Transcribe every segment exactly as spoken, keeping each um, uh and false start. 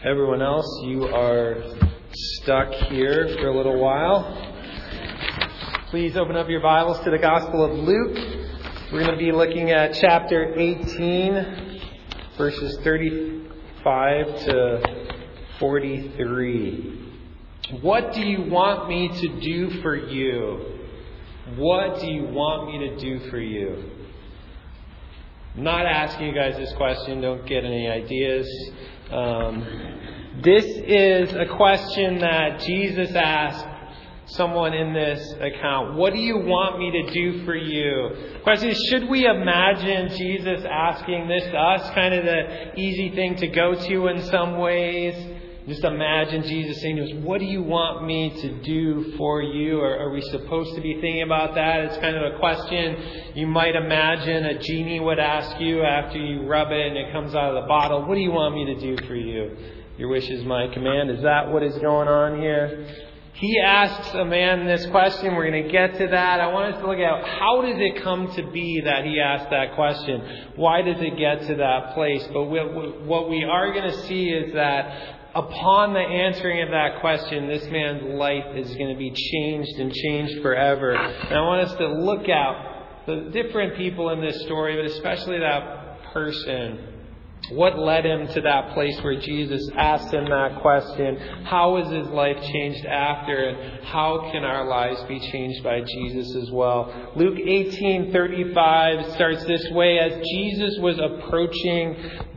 Everyone else, you are stuck here for a little while. Please open up your Bibles to the Gospel of Luke. We're going to be looking at chapter eighteen, verses thirty-five to forty-three. What do you want me to do for you? What do you want me to do for you? I'm not asking you guys this question. Don't get any ideas. Um, this is a question that Jesus asked someone in this account. What do you want me to do for you? The question is, should we imagine Jesus asking this to us? Kind of the easy thing to go to in some ways. Just imagine Jesus saying to us, what do you want me to do for you? Or are we supposed to be thinking about that? It's kind of a question you might imagine a genie would ask you after you rub it and it comes out of the bottle. What do you want me to do for you? Your wish is my command. Is that what is going on here? He asks a man this question. We're going to get to that. I want us to look at how does it come to be that he asked that question? Why does it get to that place? But what we are going to see is that upon the answering of that question, this man's life is going to be changed and changed forever. And I want us to look at the different people in this story, but especially that person. What led him to that place where Jesus asked him that question? How is his life changed after? And how can our lives be changed by Jesus as well? Luke eighteen thirty-five starts this way: as Jesus was approaching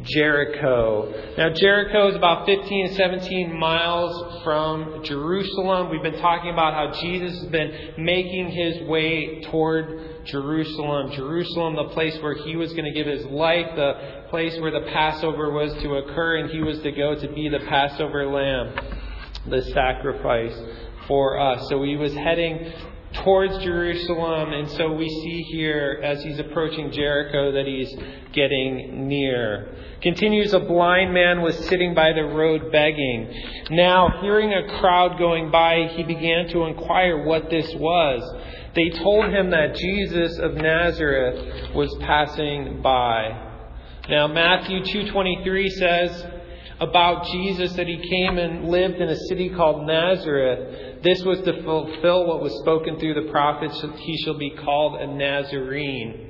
Jericho. Now, Jericho is about fifteen to seventeen miles from Jerusalem. We've been talking about how Jesus has been making his way toward Jerusalem. Jerusalem, the place where he was going to give his life, the place where the Passover was to occur, and he was to go to be the Passover lamb, the sacrifice for us. So he was heading towards Jerusalem, and so we see here as he's approaching Jericho that he's getting near. Continues, a blind man was sitting by the road begging. Now, hearing a crowd going by, he began to inquire what this was. They told him that Jesus of Nazareth was passing by. Now, Matthew two twenty-three says about Jesus that he came and lived in a city called Nazareth. This was to fulfill what was spoken through the prophets. He shall be called a Nazarene.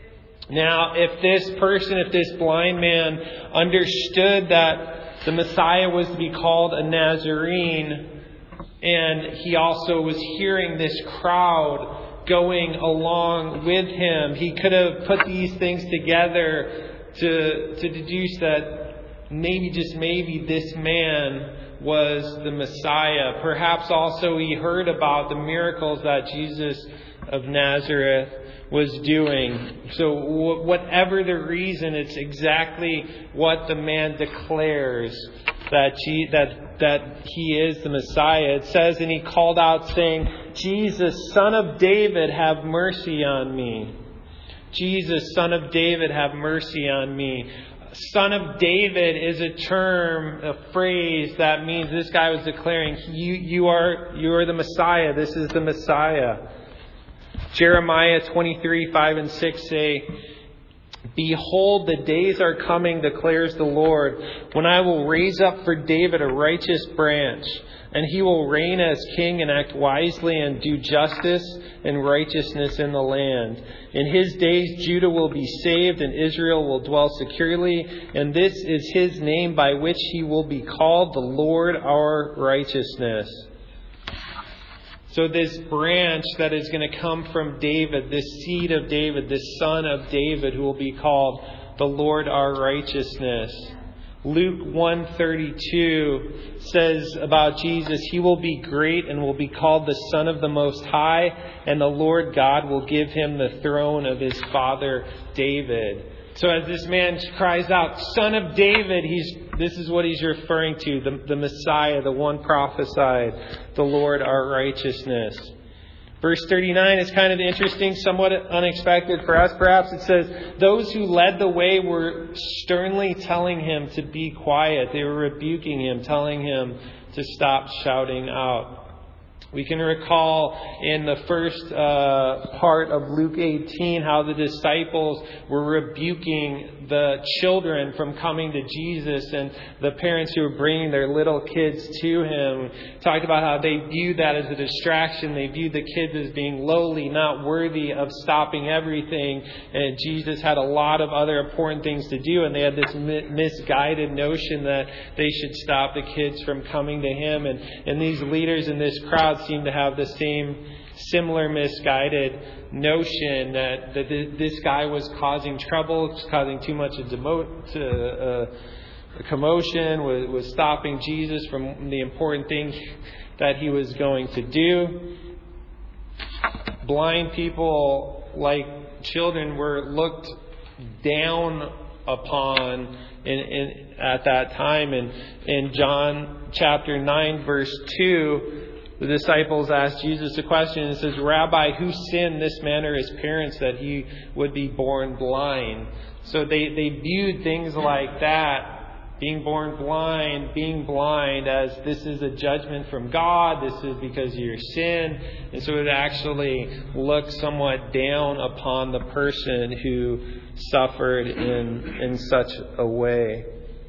Now, if this person, if this blind man understood that the Messiah was to be called a Nazarene, and he also was hearing this crowd going along with him, he could have put these things together to, to deduce that maybe, just maybe, this man was the Messiah. Perhaps also he heard about the miracles that Jesus of Nazareth was doing. So whatever the reason, it's exactly what the man declares, that he, that that he is the Messiah. It says, and he called out saying, Jesus, Son of David, have mercy on me. Jesus, Son of David, have mercy on me. Son of David is a term, a phrase that means this guy was declaring, you, you are, you are the Messiah. This is the Messiah. Jeremiah twenty-three, five and six say, behold, the days are coming, declares the Lord, when I will raise up for David a righteous branch, and he will reign as king and act wisely and do justice and righteousness in the land. In his days, Judah will be saved and Israel will dwell securely. And this is his name by which he will be called, the Lord our righteousness. So this branch that is going to come from David, this seed of David, this son of David, who will be called the Lord our righteousness. Luke one thirty-two says about Jesus, he will be great and will be called the Son of the Most High, and the Lord God will give him the throne of his father David. So as this man cries out, Son of David, he's this is what he's referring to, the, the Messiah, the one prophesied, the Lord our righteousness. Verse thirty-nine is kind of interesting, somewhat unexpected for us. Perhaps it says, those who led the way were sternly telling him to be quiet. They were rebuking him, telling him to stop shouting out. We can recall in the first uh, part of Luke eighteen how the disciples were rebuking the children from coming to Jesus, and the parents who were bringing their little kids to Him talked about how they viewed that as a distraction. They viewed the kids as being lowly, not worthy of stopping everything. And Jesus had a lot of other important things to do, and they had this mi- misguided notion that they should stop the kids from coming to Him. And, and these leaders in this crowd seem to have the same similar misguided notion that, that this guy was causing trouble, causing too much a, demo- to, uh, a commotion, was, was stopping Jesus from the important things that He was going to do. Blind people, like children, were looked down upon in, in at that time. And in John chapter nine, verse two, the disciples asked Jesus a question. It says, "Rabbi, who sinned, this man or his parents, that he would be born blind?" So they, they viewed things like that, being born blind, being blind, as this is a judgment from God. This is because of your sin. And so it actually looked somewhat down upon the person who suffered in, in such a way.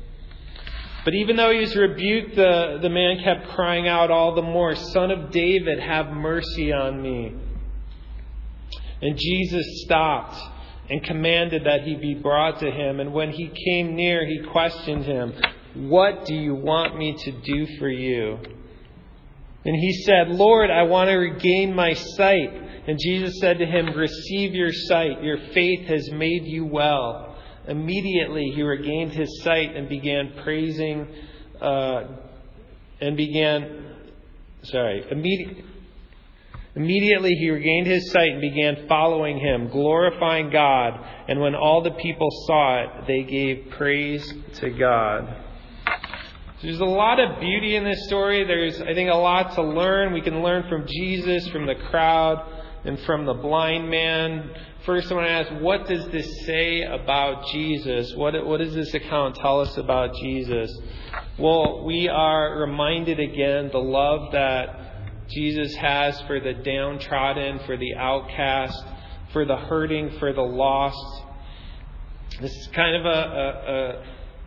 But even though he was rebuked, the, the man kept crying out all the more, "Son of David, have mercy on me." And Jesus stopped and commanded that he be brought to him. And when he came near, he questioned him, "What do you want me to do for you?" And he said, "Lord, I want to regain my sight." And Jesus said to him, "Receive your sight. Your faith has made you well." Immediately he regained his sight and began praising, uh, and began, sorry, immediately, immediately he regained his sight and began following him, glorifying God. And when all the people saw it, they gave praise to God. There's a lot of beauty in this story. There's, I think, a lot to learn. We can learn from Jesus, from the crowd, and from the blind man. First, I want to ask, what does this say about Jesus? What, what does this account tell us about Jesus? Well, we are reminded again the love that Jesus has for the downtrodden, for the outcast, for the hurting, for the lost. This is kind of a, a, a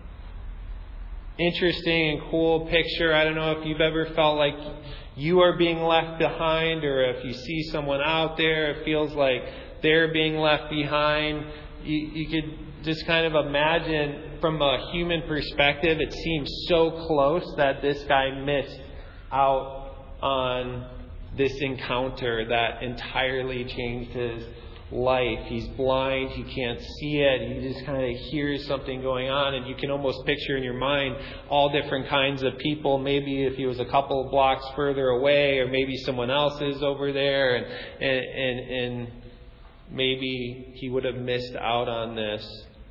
interesting and cool picture. I don't know if you've ever felt like you are being left behind, or if you see someone out there, it feels like they're being left behind. You, you could just kind of imagine from a human perspective, it seems so close that this guy missed out on this encounter that entirely changed his life. He's blind, he can't see it, he just kind of hears something going on, and you can almost picture in your mind all different kinds of people. Maybe if he was a couple of blocks further away, or maybe someone else is over there, and and and, and maybe he would have missed out on this.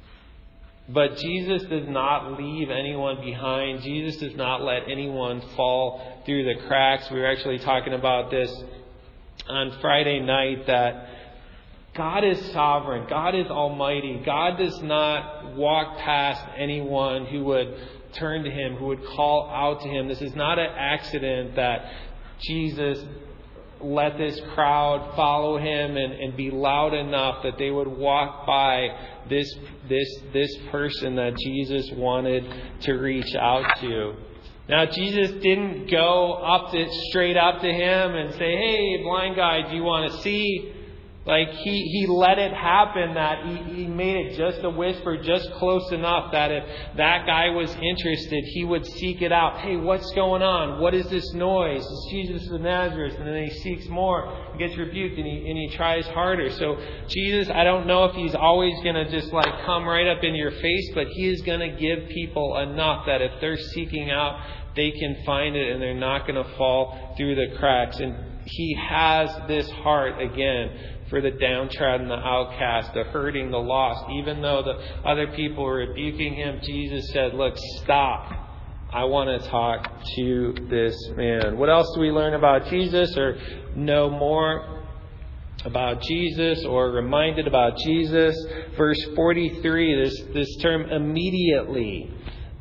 But Jesus does not leave anyone behind. Jesus does not let anyone fall through the cracks. We were actually talking about this on Friday night, that God is sovereign. God is almighty. God does not walk past anyone who would turn to Him, who would call out to Him. This is not an accident that Jesus let this crowd follow Him and, and be loud enough that they would walk by this this this person that Jesus wanted to reach out to. Now, Jesus didn't go up to, straight up to him and say, "Hey, blind guy, do you want to see?" Like, he, he let it happen, that he, he made it just a whisper, just close enough that if that guy was interested, he would seek it out. "Hey, what's going on? What is this noise?" "It's Jesus of Nazareth." And then he seeks more, he gets rebuked, and he, and he tries harder. So Jesus, I don't know if He's always going to just like come right up in your face, but He is going to give people enough that if they're seeking out, they can find it and they're not going to fall through the cracks. And He has this heart, again, for the downtrodden, the outcast, the hurting, the lost. Even though the other people were rebuking Him, Jesus said, "Look, stop. I want to talk to this man." What else do we learn about Jesus, or know more about Jesus, or reminded about Jesus? Verse forty-three, this, this term immediately.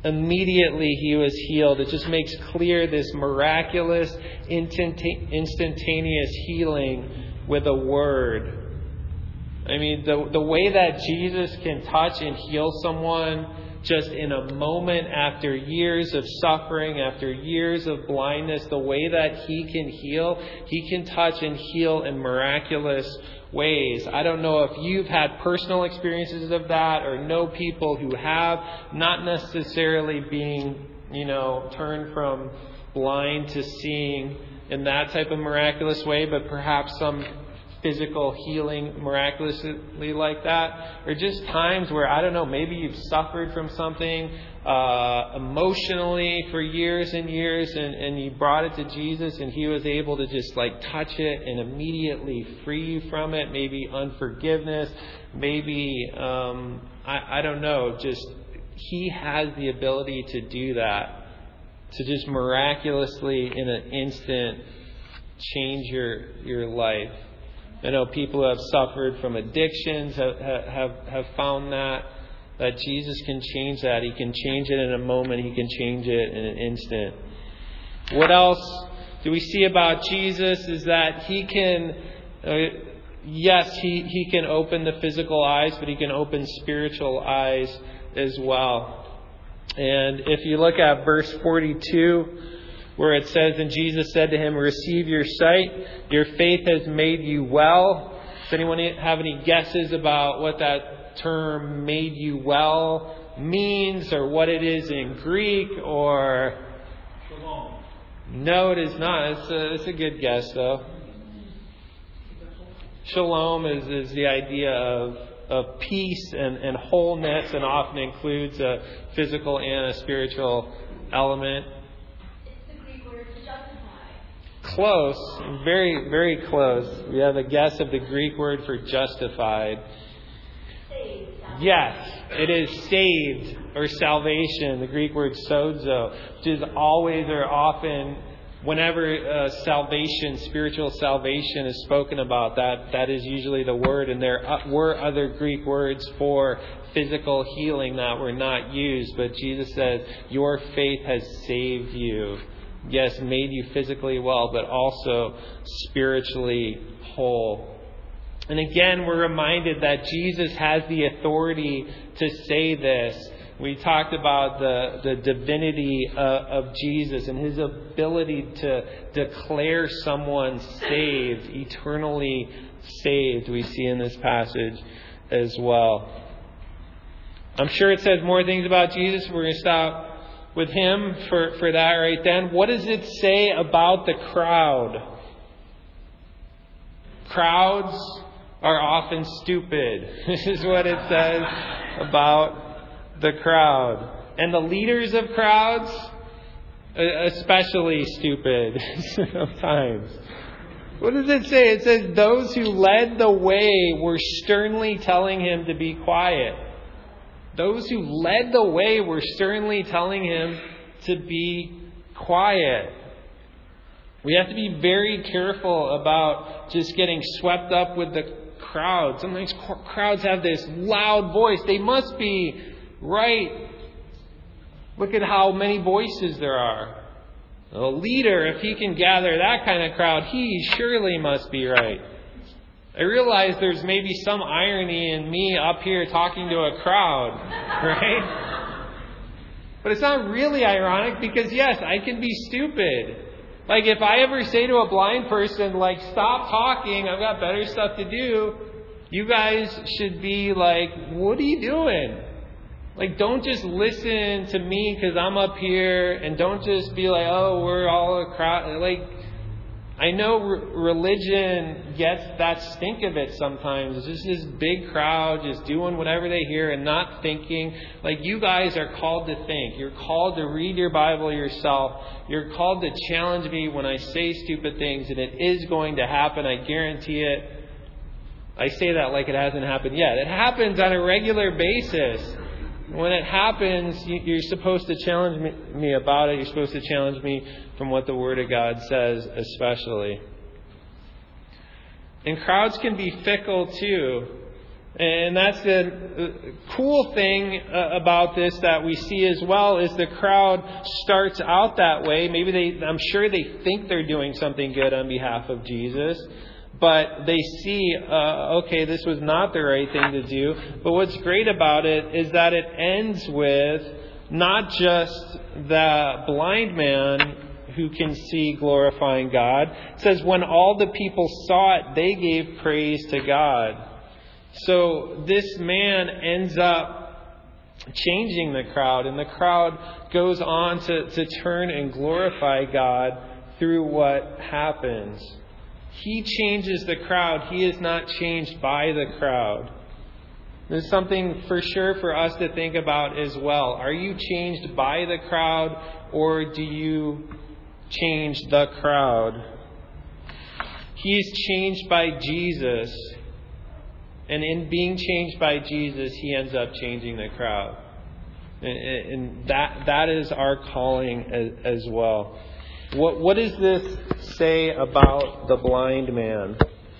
immediately he was healed. It just makes clear this miraculous, instantaneous healing with a word. I mean, the the way that Jesus can touch and heal someone just in a moment after years of suffering, after years of blindness, the way that he can heal, he can touch and heal in miraculous ways. I don't know if you've had personal experiences of that or know people who have, not necessarily being, you know, turned from blind to seeing in that type of miraculous way, but perhaps some physical healing miraculously like that, or just times where, I don't know, maybe you've suffered from something uh, emotionally for years and years, and, and you brought it to Jesus and he was able to just like touch it and immediately free you from it. Maybe unforgiveness, maybe, um, I, I don't know, just he has the ability to do that, to just miraculously in an instant change your your life. I know people who have suffered from addictions have, have have found that, that Jesus can change that. He can change it in a moment. He can change it in an instant. What else do we see about Jesus is that he can, uh, yes, he, he can open the physical eyes, but he can open spiritual eyes as well. And if you look at verse forty-two, where it says, and Jesus said to him, receive your sight, your faith has made you well. Does anyone have any guesses about what that term made you well means, or what it is in Greek, or? Shalom. No, it is not. It's a, it's a good guess, though. Shalom is, is the idea of, of peace and, and wholeness, and often includes a physical and a spiritual element. Close, very, very close. We have a guess of the Greek word for justified. Yes, it is saved or salvation. The Greek word sozo, which is always or often, whenever uh, salvation, spiritual salvation is spoken about, that that is usually the word. And there were other Greek words for physical healing that were not used, but Jesus says, your faith has saved you. Yes, made you physically well, but also spiritually whole. And again, we're reminded that Jesus has the authority to say this. We talked about the, the divinity uh, of Jesus and his ability to declare someone saved, eternally saved, we see in this passage as well. I'm sure it says more things about Jesus. We're going to stop with him for, for that right then. What does it say about the crowd? Crowds are often stupid. This is what it says about the crowd. And the leaders of crowds, especially stupid sometimes. What does it say? It says, those who led the way were sternly telling him to be quiet. Those who led the way were sternly telling him to be quiet. We have to be very careful about just getting swept up with the crowd. Sometimes crowds have this loud voice. They must be right. Look at how many voices there are. A leader, if he can gather that kind of crowd, he surely must be right. I realize there's maybe some irony in me up here talking to a crowd, right? But it's not really ironic because, yes, I can be stupid. Like, if I ever say to a blind person, like, stop talking, I've got better stuff to do, you guys should be like, what are you doing? Like, don't just listen to me because I'm up here, and don't just be like, oh, we're all a crowd. Like, I know re- religion gets that stink of it sometimes. It's just this big crowd just doing whatever they hear and not thinking. Like, you guys are called to think. You're called to read your Bible yourself. You're called to challenge me when I say stupid things, and it is going to happen. I guarantee it. I say that like it hasn't happened yet. It happens on a regular basis. When it happens, you're supposed to challenge me about it. You're supposed to challenge me from what the Word of God says, especially. And crowds can be fickle too. And that's the cool thing about this that we see as well is the crowd starts out that way. Maybe they, I'm sure they think they're doing something good on behalf of Jesus, but they see, uh, okay, this was not the right thing to do. But what's great about it is that it ends with not just the blind man who can see glorifying God. It says when all the people saw it, they gave praise to God. So this man ends up changing the crowd, and the crowd goes on to, to turn and glorify God through what happens. He changes the crowd. He is not changed by the crowd. This is something for sure for us to think about as well. Are you changed by the crowd, or do you change the crowd? He is changed by Jesus. And in being changed by Jesus, he ends up changing the crowd. And that that is our calling as, as well. What what does this say about the blind man?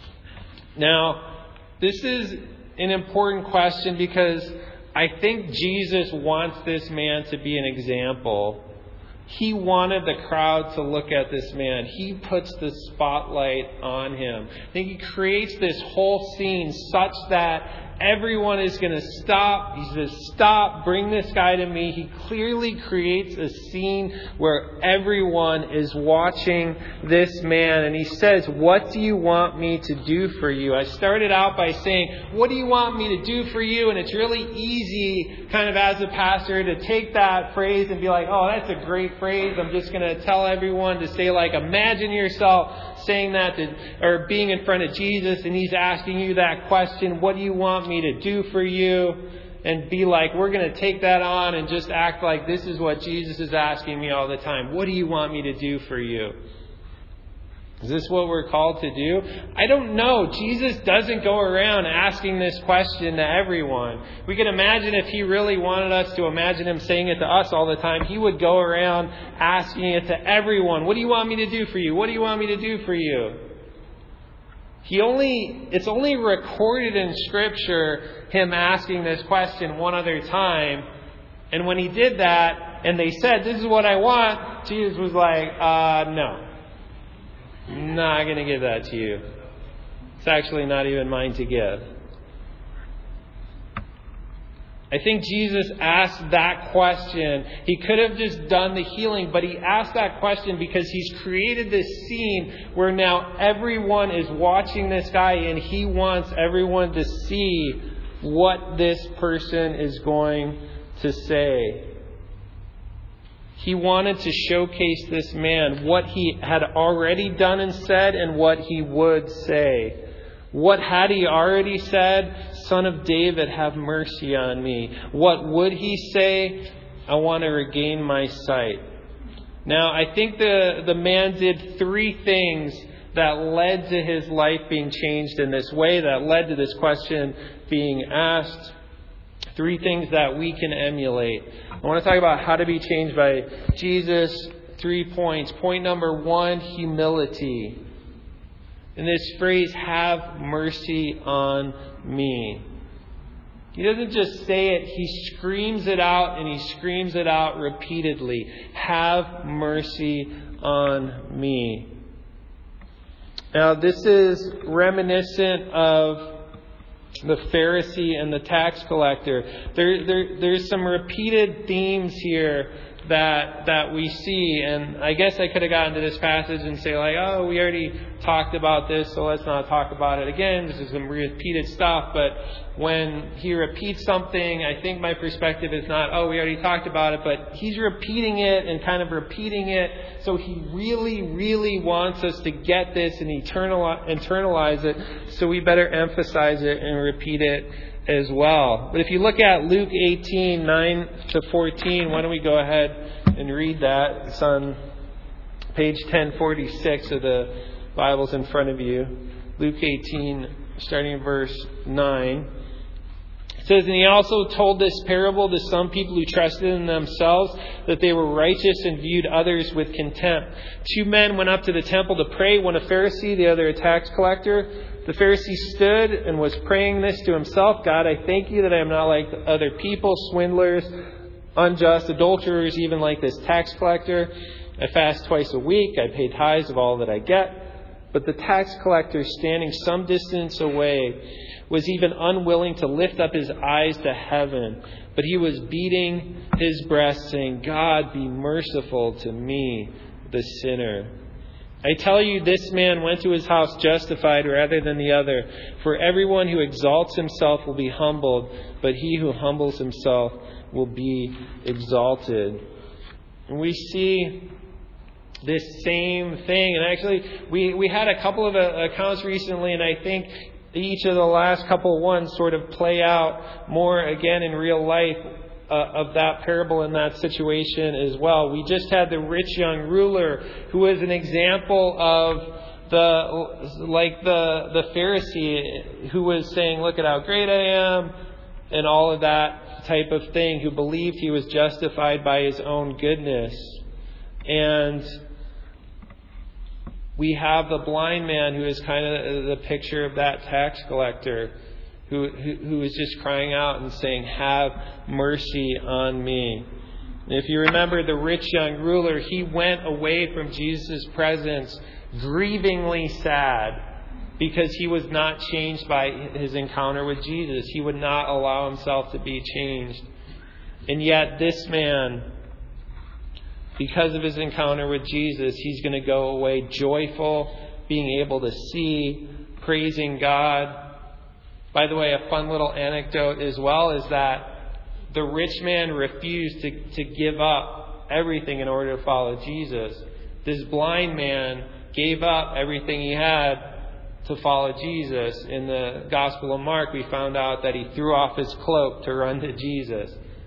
Now, this is an important question because I think Jesus wants this man to be an example. He wanted the crowd to look at this man. He puts the spotlight on him. I think he creates this whole scene such that everyone is going to stop. He says, stop, bring this guy to me. He clearly creates a scene where everyone is watching this man. And he says, what do you want me to do for you? I started out by saying, what do you want me to do for you? And it's really easy kind of as a pastor to take that phrase and be like, oh, that's a great phrase. I'm just going to tell everyone to say, like, imagine yourself saying that to, or being in front of Jesus and he's asking you that question, what do you want me to do for you? And be like, we're going to take that on and just act like this is what Jesus is asking me all the time. What do you want me to do for you? Is this what we're called to do? I don't know. Jesus doesn't go around asking this question to everyone. We can imagine if he really wanted us to imagine him saying it to us all the time, he would go around asking it to everyone. What do you want me to do for you? What do you want me to do for you? He only, it's only recorded in Scripture him asking this question one other time. And when he did that and they said, this is what I want, Jesus was like, uh, no. Not going to give that to you. It's actually not even mine to give. I think Jesus asked that question. He could have just done the healing, but he asked that question because he's created this scene where now everyone is watching this guy and he wants everyone to see what this person is going to say. He wanted to showcase this man, what he had already done and said and what he would say. What had he already said? Son of David, have mercy on me. What would he say? I want to regain my sight. Now, I think the, the man did three things that led to his life being changed in this way, that led to this question being asked. Three things that we can emulate. I want to talk about how to be changed by Jesus. Three points. Point number one, humility. In this phrase, have mercy on me. He doesn't just say it, he screams it out, and he screams it out repeatedly. Have mercy on me. Now, this is reminiscent of the Pharisee and the tax collector. There, there, there's some repeated themes here that that we see. And I guess I could have gotten to this passage and say like, oh, we already talked about this, so let's not talk about it again. This is some repeated stuff. But when he repeats something, I think my perspective is not, oh, we already talked about it, but he's repeating it and kind of repeating it. So he really, really wants us to get this and internalize it. So we better emphasize it and repeat it as well. But if you look at Luke eighteen, nine to fourteen, why don't we go ahead and read that? It's on page ten forty-six of the Bibles in front of you. Luke eighteen, starting in verse nine. It says, and he also told this parable to some people who trusted in themselves that they were righteous and viewed others with contempt. Two men went up to the temple to pray, one a Pharisee, the other a tax collector. The Pharisee stood and was praying this to himself: God, I thank you that I am not like other people, swindlers, unjust, adulterers, even like this tax collector. I fast twice a week. I pay tithes of all that I get. But the tax collector, standing some distance away, was even unwilling to lift up his eyes to heaven, but he was beating his breast, saying, God, be merciful to me, the sinner. I tell you, this man went to his house justified rather than the other. For everyone who exalts himself will be humbled, but he who humbles himself will be exalted. And we see this same thing. And actually, we, we had a couple of uh, accounts recently, and I think each of the last couple ones sort of play out more again in real life uh, of that parable in that situation as well. We just had the rich young ruler, who was an example of the like the the Pharisee who was saying, look at how great I am, and all of that type of thing, who believed he was justified by his own goodness. And we have the blind man, who is kind of the picture of that tax collector, who, who, who is just crying out and saying, have mercy on me. And if you remember the rich young ruler, he went away from Jesus' presence grievingly sad, because he was not changed by his encounter with Jesus. He would not allow himself to be changed. And yet this man, because of his encounter with Jesus, he's going to go away joyful, being able to see, praising God. By the way, a fun little anecdote as well is that the rich man refused to, to give up everything in order to follow Jesus. This blind man gave up everything he had to follow Jesus. In the Gospel of Mark, we found out that he threw off his cloak to run to Jesus.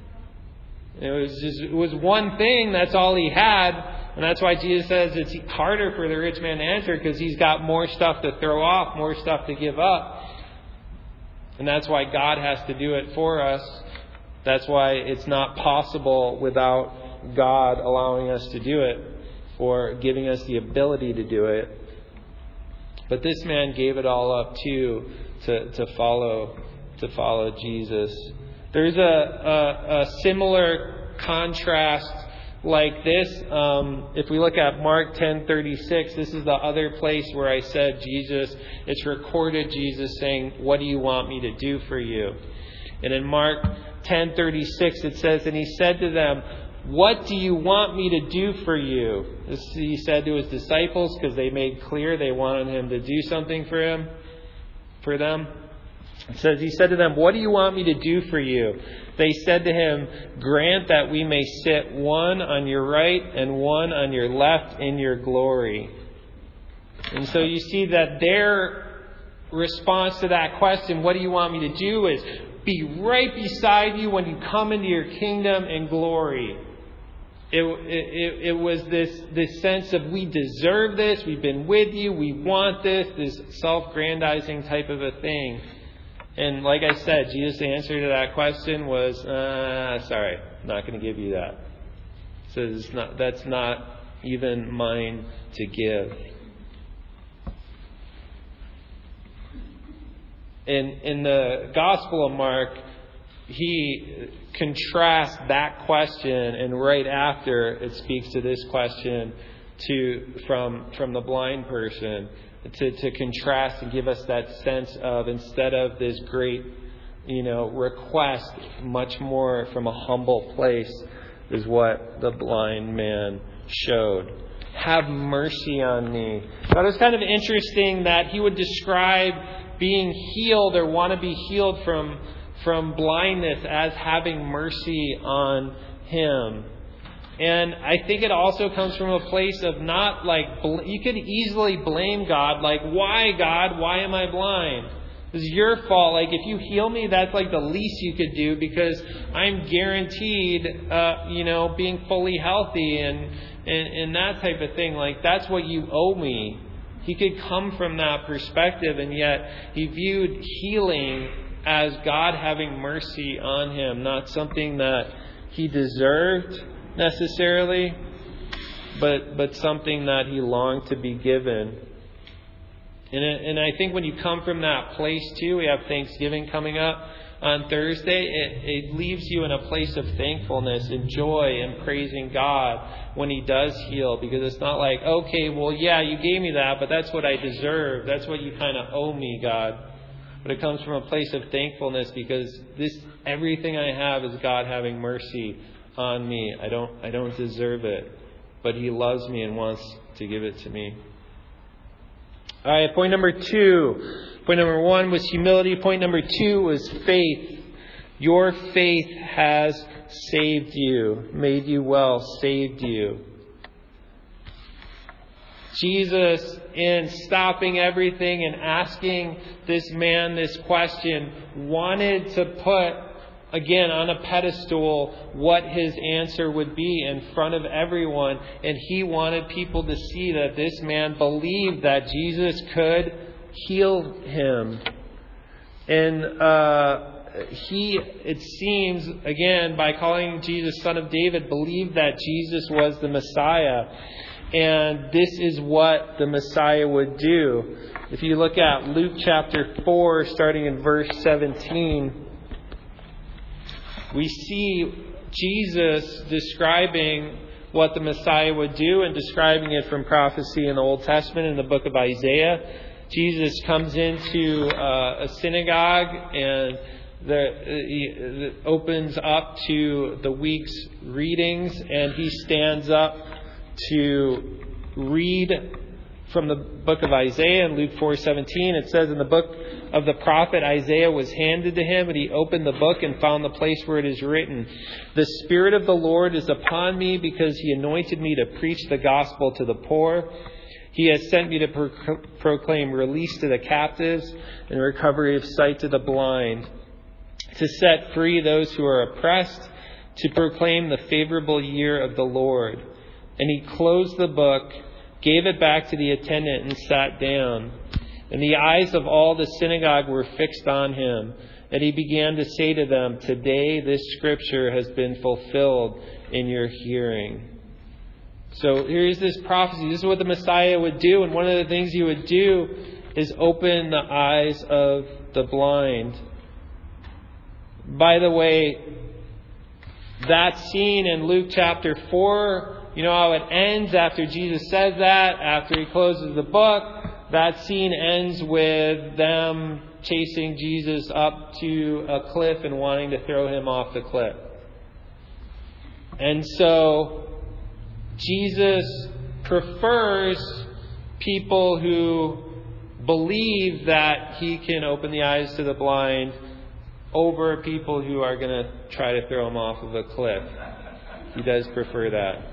It was just, it was one thing, that's all he had. And that's why Jesus says it's harder for the rich man to enter, because he's got more stuff to throw off, more stuff to give up. And that's why God has to do it for us. That's why it's not possible without God allowing us to do it, or giving us the ability to do it. But this man gave it all up too, to, to follow to follow Jesus. There's a, a, a similar contrast like this. Um, if we look at Mark ten thirty-six, this is the other place where I said Jesus, it's recorded Jesus saying, what do you want me to do for you? And in Mark ten thirty-six it says, and he said to them, what do you want me to do for you? This he said to his disciples, because they made clear they wanted him to do something for him, for them. It says, he said to them, what do you want me to do for you? They said to him, grant that we may sit one on your right and one on your left in your glory. And so you see that their response to that question, what do you want me to do, is be right beside you when you come into your kingdom and glory. It, it, it was this, this sense of, we deserve this, we've been with you, we want this, this self-grandizing type of a thing. And like I said, Jesus' answer to that question was, uh, sorry, I'm not going to give you that. So it's not, that's not even mine to give. In, in the Gospel of Mark, he contrasts that question, and right after it speaks to this question to from from the blind person, to, to contrast and give us that sense of, instead of this great, you know, request, much more from a humble place is what the blind man showed. Have mercy on me. Now, it was kind of interesting that he would describe being healed or want to be healed from from blindness as having mercy on him. And I think it also comes from a place of not like, you could easily blame God, like, why, God, why am I blind? This is your fault. Like, if you heal me, that's like the least you could do, because I'm guaranteed, uh, you know, being fully healthy and, and, and that type of thing. Like, that's what you owe me. He could come from that perspective, and yet he viewed healing as God having mercy on him, not something that he deserved necessarily, but but something that he longed to be given. And, and I think when you come from that place too, we have Thanksgiving coming up on Thursday, it, it leaves you in a place of thankfulness and joy and praising God when He does heal. Because it's not like, okay, well, yeah, you gave me that, but that's what I deserve. That's what you kind of owe me, God. But it comes from a place of thankfulness because this everything I have is God having mercy on me. I don't I don't deserve it, but He loves me and wants to give it to me. All right, point number two. Point number one was humility. Point number two was faith. Your faith has saved you, made you well, saved you. Jesus, in stopping everything and asking this man this question, wanted to put, again, on a pedestal what his answer would be in front of everyone. And he wanted people to see that this man believed that Jesus could heal him. And uh, he, it seems, again, by calling Jesus Son of David, believed that Jesus was the Messiah. And this is what the Messiah would do. If you look at Luke chapter four, starting in verse seventeen, we see Jesus describing what the Messiah would do and describing it from prophecy in the Old Testament in the book of Isaiah. Jesus comes into uh, a synagogue and the, he opens up to the week's readings, and he stands up to read from the book of Isaiah in Luke four seventeen. It says, in the book of the prophet Isaiah was handed to him, and he opened the book and found the place where it is written, "The Spirit of the Lord is upon me, because He anointed me to preach the gospel to the poor. He has sent me to pro- proclaim release to the captives and recovery of sight to the blind, to set free those who are oppressed, to proclaim the favorable year of the Lord." And he closed the book, gave it back to the attendant, and sat down. And the eyes of all the synagogue were fixed on him. And he began to say to them, "Today this scripture has been fulfilled in your hearing." So here's this prophecy. This is what the Messiah would do. And one of the things He would do is open the eyes of the blind. By the way, that scene in Luke chapter four, you know how it ends after Jesus says that, after He closes the book? That scene ends with them chasing Jesus up to a cliff and wanting to throw Him off the cliff. And so Jesus prefers people who believe that He can open the eyes to the blind over people who are going to try to throw Him off of a cliff. He does prefer that.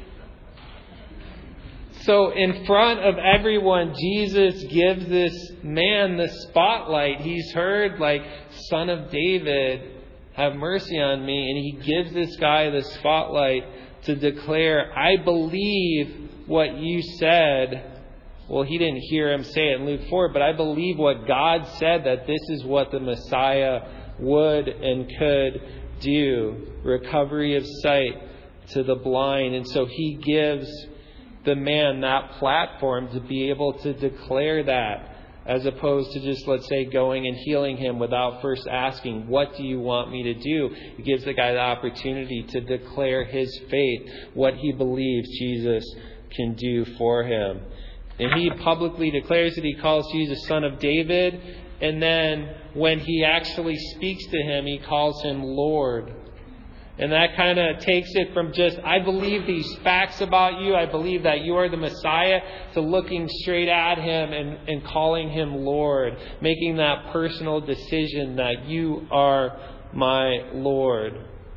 So in front of everyone, Jesus gives this man the spotlight. He's heard, like, "Son of David, have mercy on me." And He gives this guy the spotlight to declare, "I believe what you said." Well, he didn't hear him say it in Luke four, but I believe what God said, that this is what the Messiah would and could do. Recovery of sight to the blind. And so He gives the man that platform to be able to declare that, as opposed to just, let's say, going and healing him without first asking, "What do you want me to do?" It gives the guy the opportunity to declare his faith, what he believes Jesus can do for him. And he publicly declares that he calls Jesus Son of David. And then when he actually speaks to him, he calls him Lord. And that kind of takes it from just, "I believe these facts about you, I believe that you are the Messiah," to looking straight at him and, and calling him Lord. Making that personal decision that you are my Lord.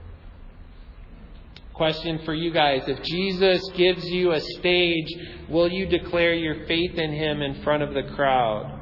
Question for you guys. If Jesus gives you a stage, will you declare your faith in Him in front of the crowd?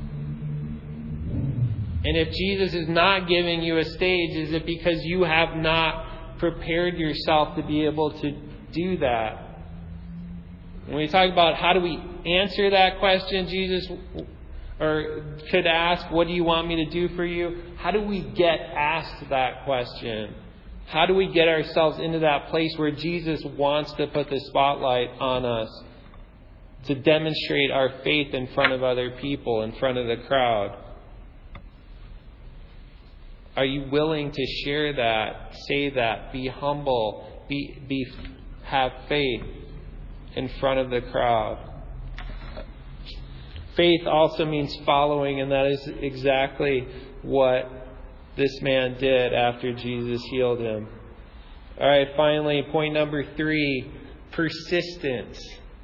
And if Jesus is not giving you a stage, is it because you have not prepared yourself to be able to do that? When we talk about how do we answer that question, Jesus or could ask, "What do you want me to do for you?" How do we get asked that question? How do we get ourselves into that place where Jesus wants to put the spotlight on us? to demonstrate our faith in front of other people, in front of the crowd? Are you willing to share that, say that, be humble, be, be, have faith in front of the crowd? Faith also means following, and that is exactly what this man did after Jesus healed him. All right, finally, point number three, persistence.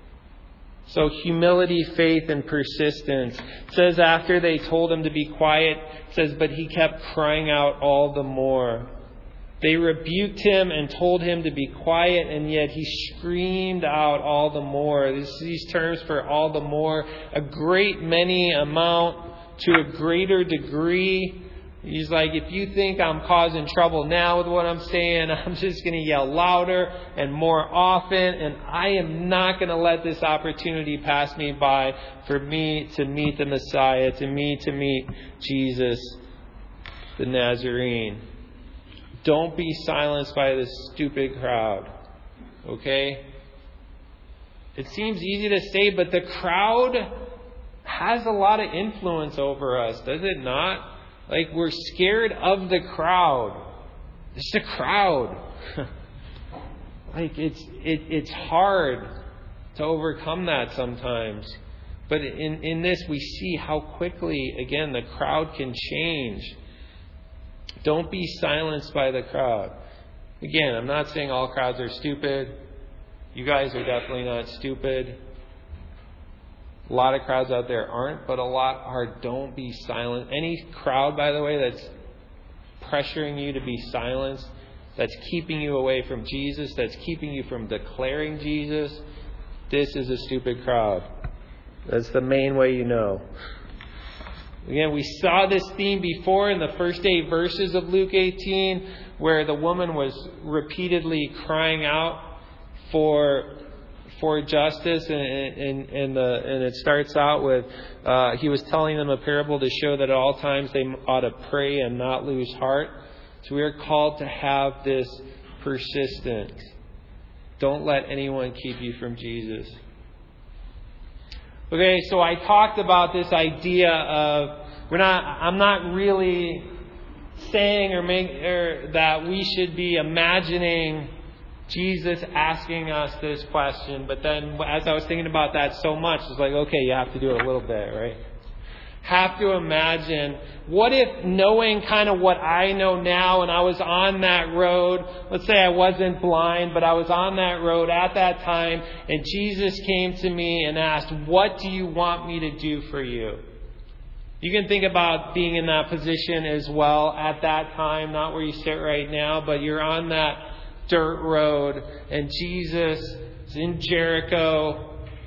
So humility, faith, and persistence. It says after they told him to be quiet, it says, but he kept crying out all the more. They rebuked him and told him to be quiet, and yet he screamed out all the more. This, these terms for all the more, a great many amount to a greater degree. He's like, if you think I'm causing trouble now with what I'm saying, I'm just going to yell louder and more often, and I am not going to let this opportunity pass me by for me to meet the Messiah, to me to meet Jesus the Nazarene. Don't be silenced by this stupid crowd. Okay? It seems easy to say, but the crowd has a lot of influence over us, does it not? Like, we're scared of the crowd. It's the crowd. like, it's it, it's hard to overcome that sometimes. But in, in this, we see how quickly, again, the crowd can change. Don't be silenced by the crowd. Again, I'm not saying all crowds are stupid. You guys are definitely not stupid. A lot of crowds out there aren't, but a lot are. Don't be silent. Any crowd, by the way, that's pressuring you to be silenced, that's keeping you away from Jesus, that's keeping you from declaring Jesus, this is a stupid crowd. That's the main way you know. Again, we saw this theme before in the first eight verses of Luke eighteen, where the woman was repeatedly crying out for for justice, and and and, the, and it starts out with uh, he was telling them a parable to show that at all times they ought to pray and not lose heart. So we are called to have this persistence. Don't let anyone keep you from Jesus. Okay, so I talked about this idea of we're not. I'm not really saying or, make, or that we should be imagining Jesus asking us this question. But then, as I was thinking about that so much, it's like, okay, you have to do it a little bit, right? Have to imagine, what if knowing kind of what I know now, and I was on that road, let's say I wasn't blind, but I was on that road at that time, and Jesus came to me and asked, what do you want me to do for you? You can think about being in that position as well at that time, not where you sit right now, but you're on that dirt road, and Jesus is in Jericho.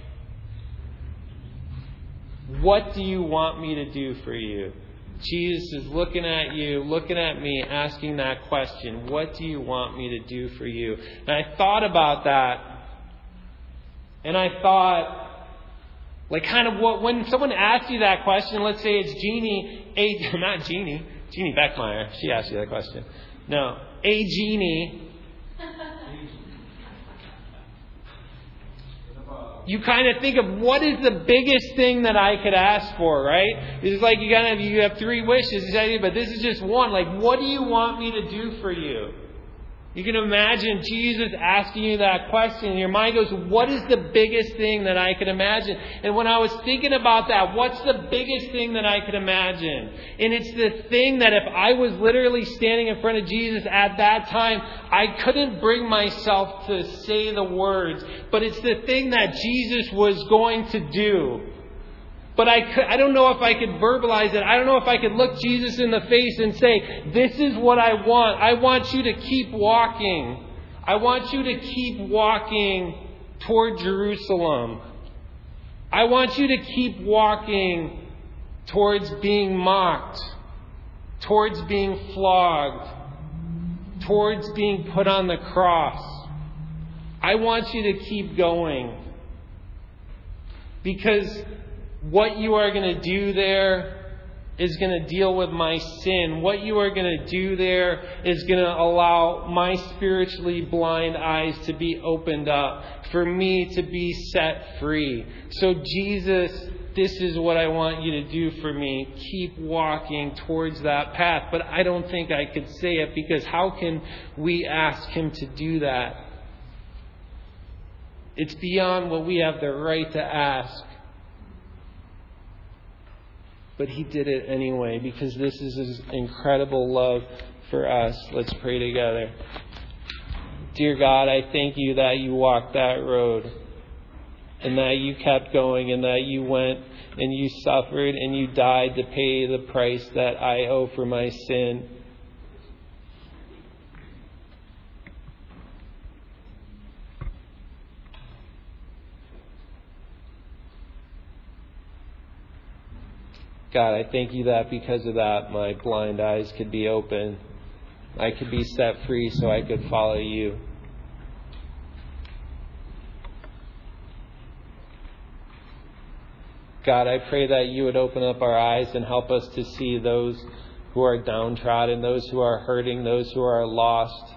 What do you want me to do for you? Jesus is looking at you, looking at me, asking that question. What do you want me to do for you? And I thought about that. And I thought, like kind of what, when someone asks you that question, let's say it's Jeannie, a, not Jeannie, Jeannie Beckmeyer. She asked you that question. No, a Jeannie. You kind of think of what is the biggest thing that I could ask for, right? It's like you got you have three wishes, but this is just one. Like, what do you want me to do for you? You can imagine Jesus asking you that question, and your mind goes, what is the biggest thing that I could imagine? And when I was thinking about that, what's the biggest thing that I could imagine? And it's the thing that if I was literally standing in front of Jesus at that time, I couldn't bring myself to say the words. But it's the thing that Jesus was going to do. But I, could, I don't know if I could verbalize it. I don't know if I could look Jesus in the face and say, this is what I want. I want you to keep walking. I want you to keep walking toward Jerusalem. I want you to keep walking towards being mocked, towards being flogged, towards being put on the cross. I want you to keep going. Because what you are going to do there is going to deal with my sin. What you are going to do there is going to allow my spiritually blind eyes to be opened up, for me to be set free. So Jesus, this is what I want you to do for me. Keep walking towards that path. But I don't think I could say it, because how can we ask Him to do that? It's beyond what we have the right to ask. But He did it anyway, because this is His incredible love for us. Let's pray together. Dear God, I thank You that You walked that road, and that You kept going, and that You went and You suffered and You died to pay the price that I owe for my sin. God, I thank You that because of that, my blind eyes could be open. I could be set free so I could follow You. God, I pray that You would open up our eyes and help us to see those who are downtrodden, those who are hurting, those who are lost,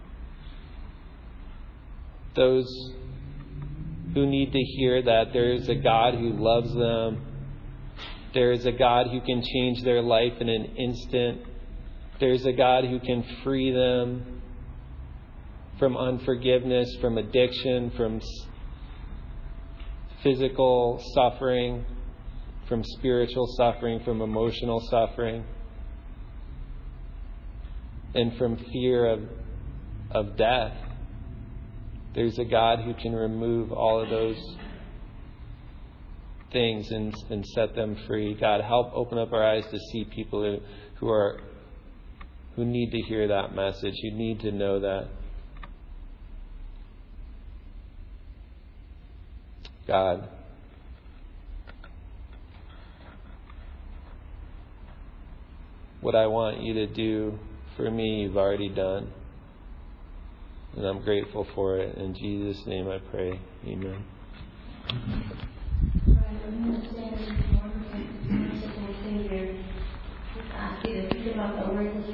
those who need to hear that there is a God who loves them. There is a God who can change their life in an instant. There is a God who can free them from unforgiveness, from addiction, from physical suffering, from spiritual suffering, from emotional suffering, and from fear of, of death. There's a God who can remove all of those things and, and set them free. God, help open up our eyes to see people who, who are who need to hear that message, who need to know that. God, what I want You to do for me, You've already done. And I'm grateful for it. In Jesus' name I pray. Amen. I'm going to stand this morning and merciful Savior. Just ask You to think about the words of